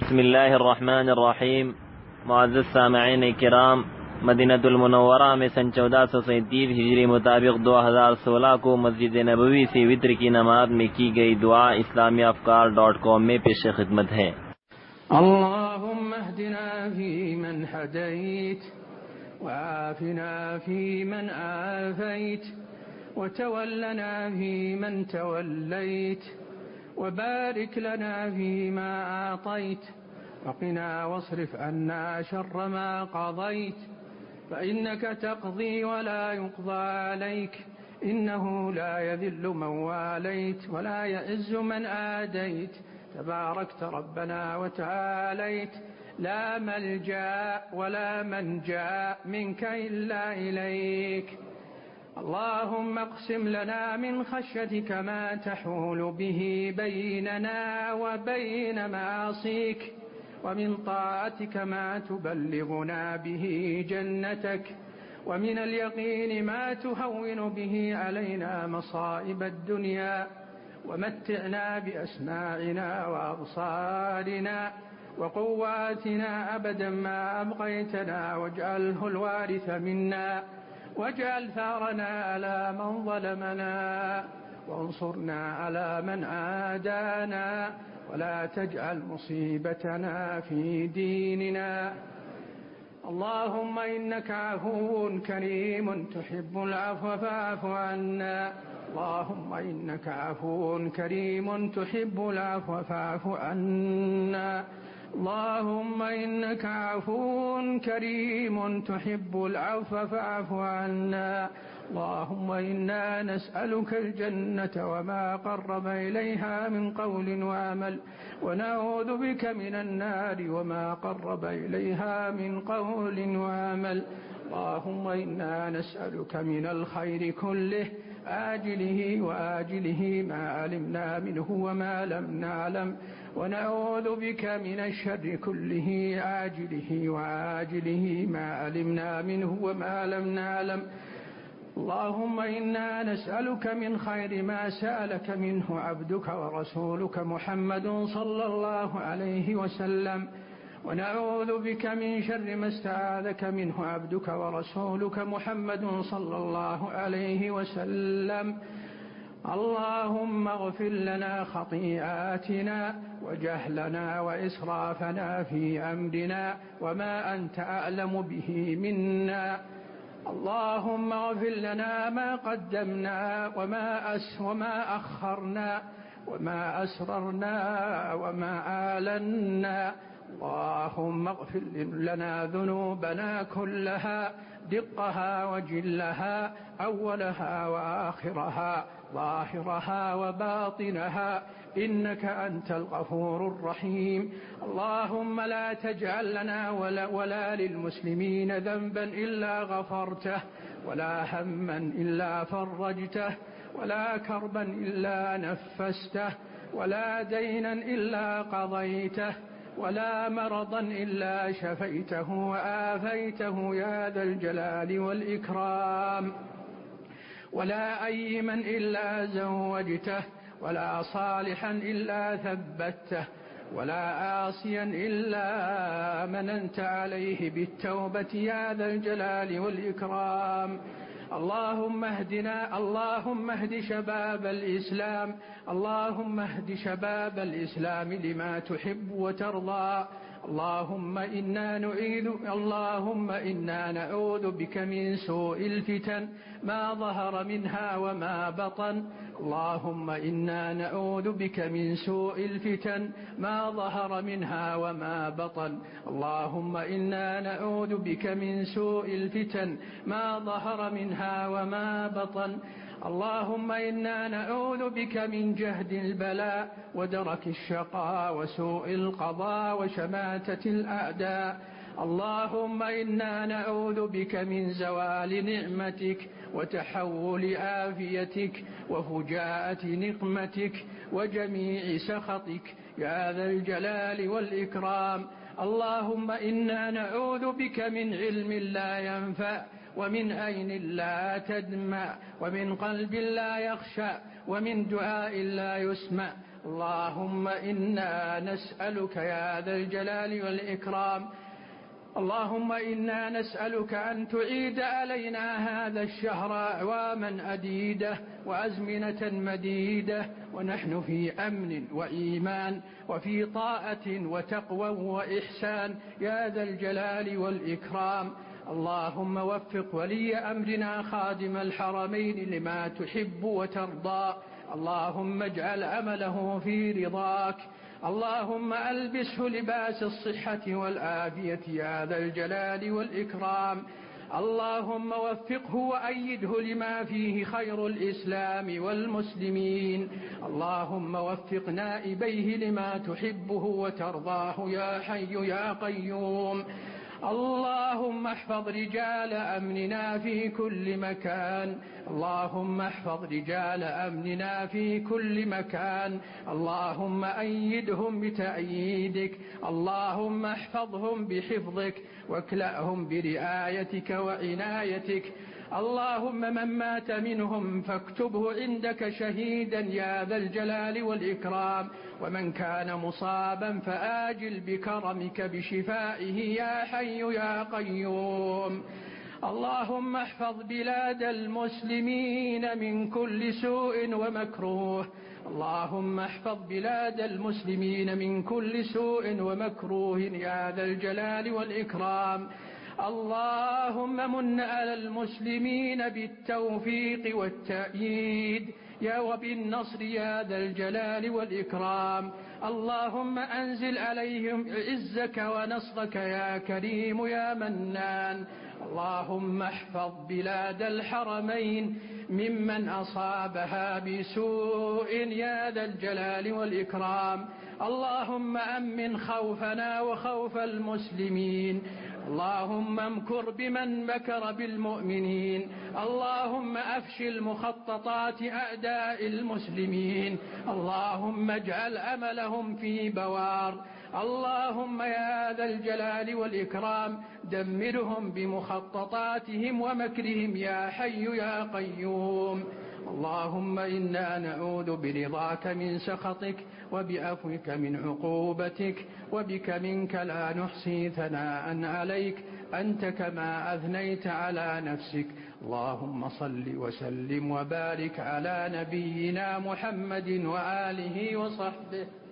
بسم الله الرحمن الرحیم. معزز سامعین کرام، مدینہ المنورہ میں سن 1437 ہجری مطابق 2016 کو مسجد نبوی سے وتر کی نماز میں کی گئی دعا اسلامیافکار.com میں پیش خدمت ہے۔ اللهم اهدنا فيمن هديت وعافنا فيمن عافيت وتولنا فيمن توليت وبارك لنا فيما أعطيت وقنا واصرف عنا شر ما قضيت فإنك تقضي ولا يقضى عليك إنه لا يذل من واليت ولا يعز من آديت تباركت ربنا وتعاليت لا ملجأ ولا منجا منك إلا إليك. اللهم اقسم لنا من خشيتك ما تحول به بيننا وبين معاصيك ومن طاعتك ما تبلغنا به جنتك ومن اليقين ما تهون به علينا مصائب الدنيا ومتعنا بأسماعنا وأبصارنا وقواتنا أبدا ما أبقيتنا واجعله الوارث منا واجعل ثارنا على من ظلمنا وانصرنا على من عادانا ولا تجعل مصيبتنا في ديننا. اللهم إنك عفو كريم تحب العفو فاعف عنا. اللهم إنك عفو كريم تحب العفو فاعف عنا. اللهم إنك عفو كريم تحب العفو فاعف عنا. اللهم إنا نسألك الجنة وما قرب إليها من قول وعمل ونعوذ بك من النار وما قرب إليها من قول وعمل. اللهم إنا نسألك من الخير كله آجله وآجله ما علمنا منه وما لم نعلم ونعوذ بك من الشر كله آجله وآجله ما علمنا منه وما لم نعلم. اللهم إنا نسألك من خير ما سألك منه عبدك ورسولك محمد صلى الله عليه وسلم ونعوذ بك من شر ما استعاذك منه عبدك ورسولك محمد صلى الله عليه وسلم. اللهم اغفر لنا خطيئاتنا وجهلنا وإسرافنا في أمرنا وما أنت أعلم به منا. اللهم اغفر لنا ما قدمنا وما أخرنا وما أسررنا وما أعلنا. اللهم اغفر لنا ذنوبنا كلها دقها وجلها أولها وآخرها ظاهرها وباطنها إنك أنت الغفور الرحيم. اللهم لا تجعل لنا ولا للمسلمين ذنبا إلا غفرته ولا هما إلا فرجته ولا كربا إلا نفسته ولا دينا إلا قضيته ولا مرضا إلا شفيته وآفيته يا ذا الجلال والإكرام ولا أيما إلا زوجته ولا صالحا إلا ثبته ولا عاصيا إلا مننت عليه بالتوبة يا ذا الجلال والإكرام. اللهم اهدنا. اللهم اهد شباب الإسلام. اللهم اهد شباب الإسلام لما تحب وترضى. اللهم إنا نعوذ بك من سوء الفتن ما ظهر منها وما بطن. اللهم إنا نعوذ بك من سوء الفتن ما ظهر منها وما بطن. اللهم إنا نعوذ بك من سوء الفتن ما ظهر منها وما بطن. اللهم إنا نعوذ بك من جهد البلاء ودرك الشقاء وسوء القضاء وشماتة الأعداء. اللهم إنا نعوذ بك من زوال نعمتك وتحول عافيتك وفجاءة نقمتك وجميع سخطك يا ذا الجلال والإكرام. اللهم إنا نعوذ بك من علم لا ينفع ومن عين لا تدمع ومن قلب لا يخشع ومن دعاء لا يسمع اللهم إنا نسألك يا ذا الجلال والإكرام، اللهم إنا نسألك أن تعيد علينا هذا الشهر أعواما أديدة وأزمنة مديدة ونحن في أمن وإيمان وفي طاعة وتقوى وإحسان يا ذا الجلال والإكرام. اللهم وفق ولي أمرنا خادم الحرمين لما تحب وترضى، اللهم اجعل عمله في رضاك، اللهم ألبسه لباس الصحة والعافية يا ذا الجلال والإكرام. اللهم وفقه وأيده لما فيه خير الإسلام والمسلمين، اللهم وفق نائبيه لما تحبه وترضاه يا حي يا قيوم. اللهم احفظ رجال أمننا في كل مكان، اللهم احفظ رجال أمننا في كل مكان، اللهم أيدهم بتأييدك، اللهم احفظهم بحفظك واكلأهم برعايتك وعنايتك. اللهم من مات منهم فاكتبه عندك شهيدا يا ذا الجلال والإكرام، ومن كان مصابا فآجل بكرمك بشفائه يا حي يا قيوم. اللهم احفظ بلاد المسلمين من كل سوء ومكروه، اللهم احفظ بلاد المسلمين من كل سوء ومكروه يا ذا الجلال والإكرام. اللهم من على المسلمين بالتوفيق والتأييد يا وبالنصر يا ذا الجلال والإكرام. اللهم أنزل عليهم عزك ونصرك يا كريم يا منان. اللهم احفظ بلاد الحرمين ممن أصابها بسوء يا ذا الجلال والإكرام. اللهم أمن خوفنا وخوف المسلمين، اللهم امكر بمن مكر بالمؤمنين، اللهم أفشل مخططات أعداء المسلمين، اللهم اجعل أملهم في بوار. اللهم يا ذا الجلال والإكرام دمرهم بمخططاتهم ومكرهم يا حي يا قيوم. اللهم إنا نعوذ برضاك من سخطك وبعفوك من عقوبتك، وبك منك لا نحصي ثناء عليك أنت كما أثنيت على نفسك. اللهم صل وسلم وبارك على نبينا محمد وآله وصحبه.